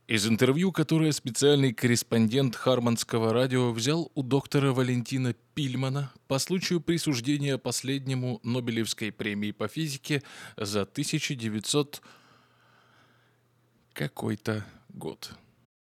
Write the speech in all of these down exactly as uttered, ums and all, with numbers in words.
Из интервью, которое специальный корреспондент Харманского радио взял у доктора Валентина Пильмана по случаю присуждения последнему Нобелевской премии по физике за тысяча девятьсот какой-то год.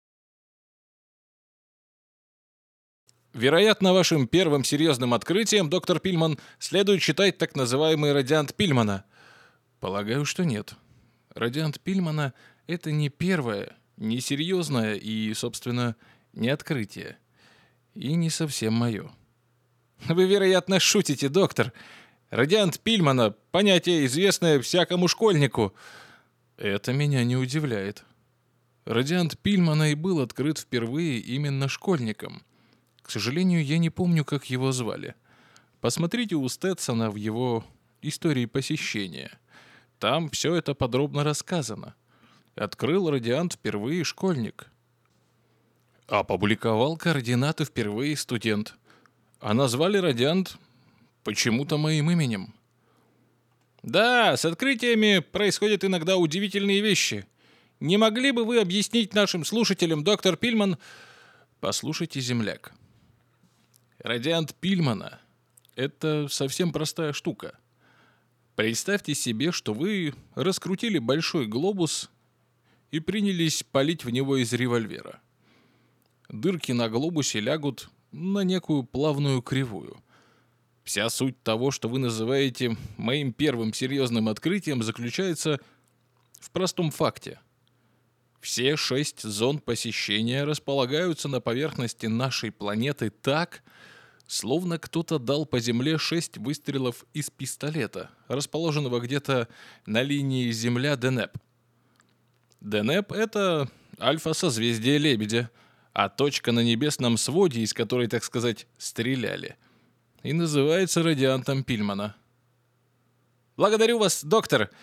Вероятно, вашим первым серьезным открытием, доктор Пильман, следует считать так называемый радиант Пильмана. Полагаю, что нет. Радиант Пильмана — это не первое, не серьезное и, собственно, не открытие. И не совсем мое. Вы, вероятно, шутите, доктор. Радиант Пильмана — понятие, известное всякому школьнику. Это меня не удивляет. Радиант Пильмана и был открыт впервые именно школьником. К сожалению, я не помню, как его звали. Посмотрите у Стэтсона в его «Истории посещения». Там все это подробно рассказано. Открыл радиант впервые школьник. Опубликовал координаты впервые студент. А назвали радиант почему-то моим именем. Да, с открытиями происходят иногда удивительные вещи. Не могли бы вы объяснить нашим слушателям, доктор Пильман? Послушайте, земляк. Радиант Пильмана — это совсем простая штука. Представьте себе, что вы раскрутили большой глобус и принялись палить в него из револьвера. Дырки на глобусе лягут на некую плавную кривую. Вся суть того, что вы называете моим первым серьезным открытием, заключается в простом факте. Все шесть зон посещения располагаются на поверхности нашей планеты так, словно кто-то дал по Земле шесть выстрелов из пистолета, расположенного где-то на линии Земля-Денеп. Денеп — это альфа-созвездие Лебедя, а точка на небесном своде, из которой, так сказать, стреляли, и называется радиантом Пильмана. Благодарю вас, доктор.